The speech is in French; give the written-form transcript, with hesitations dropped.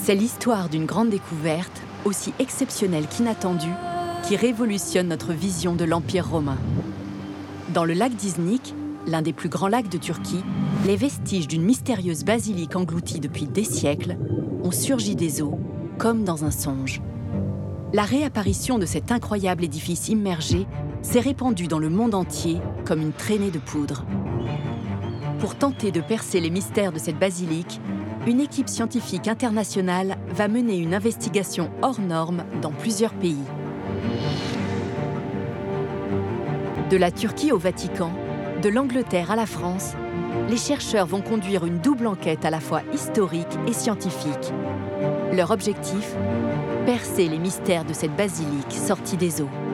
C'est l'histoire d'une grande découverte, aussi exceptionnelle qu'inattendue, qui révolutionne notre vision de l'Empire romain. Dans le lac d'Iznik, l'un des plus grands lacs de Turquie, les vestiges d'une mystérieuse basilique engloutie depuis des siècles ont surgi des eaux, comme dans un songe. La réapparition de cet incroyable édifice immergé s'est répandue dans le monde entier comme une traînée de poudre. Pour tenter de percer les mystères de cette basilique, une équipe scientifique internationale va mener une investigation hors norme dans plusieurs pays. De la Turquie au Vatican, de l'Angleterre à la France, les chercheurs vont conduire une double enquête à la fois historique et scientifique. Leur objectif ? Percer les mystères de cette basilique sortie des eaux.